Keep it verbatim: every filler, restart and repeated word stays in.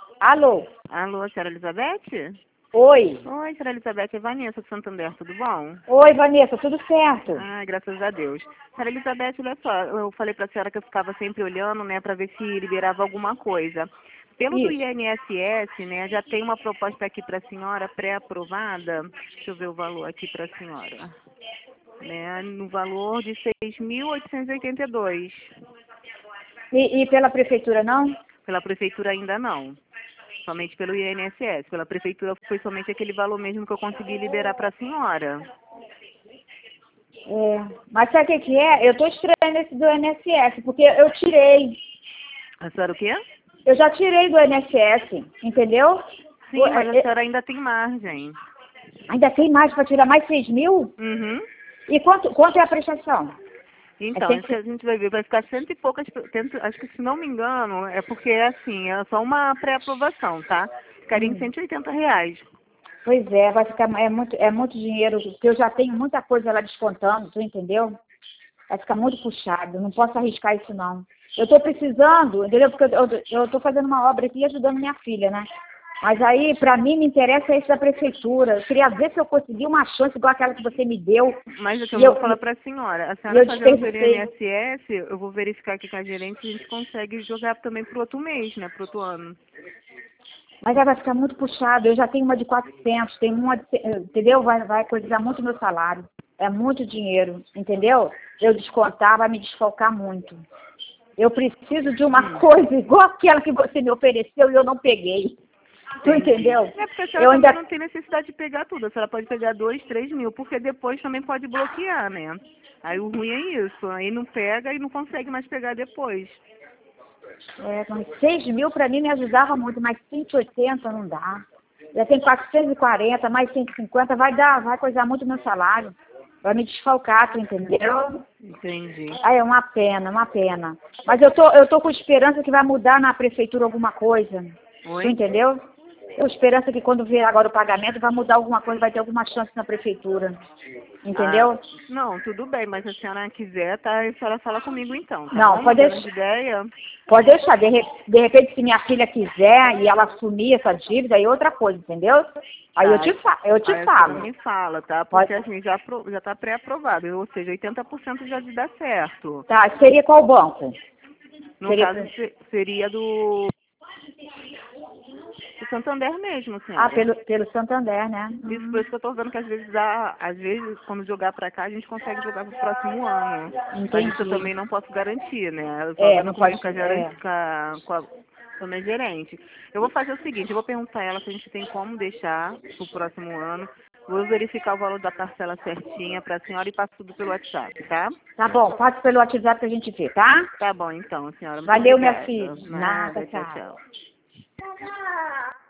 Alô? Alô, senhora Elizabeth? Oi. Oi, senhora Elizabeth, é Vanessa de Santander, tudo bom? Oi, Vanessa, tudo certo? Ah, graças a Deus. Senhora Elizabeth, olha só, eu falei pra senhora que eu ficava sempre olhando, né, pra ver se liberava alguma coisa. Pelo do Isso. I N S S, né, já tem uma proposta aqui pra senhora pré-aprovada. Deixa eu ver o valor aqui pra senhora. Né, no valor de seis mil oitocentos e oitenta e dois. E, e pela prefeitura, não? Pela prefeitura ainda não. Somente pelo I N S S. Pela prefeitura foi somente aquele valor mesmo que eu consegui liberar para a senhora. É, mas sabe o que, que é? Eu tô estranhando esse do I N S S, porque eu tirei. A senhora o quê? Eu já tirei do I N S S, entendeu? Sim, O- mas a é, senhora ainda tem margem. Ainda tem mais para tirar mais seis mil? Uhum. E quanto, quanto é a prestação? É Então, cem isso que a gente vai ver, vai ficar cento e poucas, cento- acho que se não me engano, é porque é assim, é só uma pré-aprovação, tá? Ficaria em Hum. cento e oitenta reais. Pois é, vai ficar, é muito, é muito dinheiro, porque eu já tenho muita coisa lá descontando, tu entendeu? Vai ficar muito puxado, não posso arriscar isso não. Eu estou precisando, entendeu? Porque eu estou fazendo uma obra aqui ajudando minha filha, né? Mas aí, para mim, me interessa isso da prefeitura. Eu queria ver se eu conseguir uma chance igual aquela que você me deu. Mas o que eu E vou eu, falar e, para a senhora, a e senhora eu fazendo pelo desperdicei. I N S S, eu vou verificar aqui com a gerente se a gente consegue jogar também para o outro mês, né, para o outro ano. Mas aí vai ficar muito puxado. Eu já tenho uma de quatrocentos, tem uma de, entendeu? Vai, vai coisar muito meu salário. É muito dinheiro, entendeu? Eu descontar vai me desfalcar muito. Eu preciso de uma Hum. coisa igual aquela que você me ofereceu e eu não peguei. Tu Entendi. entendeu? É porque a senhora Eu também ainda... não tem necessidade de pegar tudo. A senhora pode pegar dois, três mil, porque depois também pode bloquear, né? Aí o ruim é isso. Aí não pega e não consegue mais pegar depois. É, mas seis mil para mim me ajudava muito, mas cento e oitenta não dá. Já tem quatrocentos e quarenta, mais cento e cinquenta, vai dar, vai coisar muito meu salário. Vai me desfalcar, tu entendeu? Entendi. Ah, é uma pena, uma pena. Mas eu tô, eu tô com esperança que vai mudar na prefeitura alguma coisa. Tu Oi? entendeu? Eu esperança que quando vier agora o pagamento vai mudar alguma coisa, vai ter alguma chance na prefeitura. Ah, Entendeu? não, tudo bem, mas se a senhora quiser, tá? A senhora fala comigo então, tá Não, bom? pode Mudando de deixar. ideia. Pode deixar. De, re- de repente, se minha filha quiser e ela assumir essa dívida, aí é outra coisa, entendeu? Aí eu Tá, te, fa eu te aí a senhora falo. me fala, tá? Pode. Porque assim, já, apro- já tá pré-aprovado, ou seja, oitenta por cento já de dar certo. Tá, seria qual banco? No Seria. caso, se- seria do, do Santander mesmo, Ah, senhora. pelo, pelo Santander, né? Isso, por Hum, isso que eu tô vendo que às vezes dá, às vezes, quando jogar pra cá, a gente consegue jogar pro próximo ano. Mas isso eu entendi. também não posso garantir, né? Eu só É, vendo não comigo pode. com a gerente, É. com a, com a, com a minha gerente. Eu vou fazer o seguinte, eu vou perguntar a ela se a gente tem como deixar pro próximo ano. Vou verificar o valor da parcela certinha pra senhora e passo tudo pelo WhatsApp, tá? Tá bom, passa pelo WhatsApp pra gente ver, tá? Tá bom, então, senhora. Muito Valeu, minha obrigada. filha. Nada, Nada, tchau, tchau. tchau.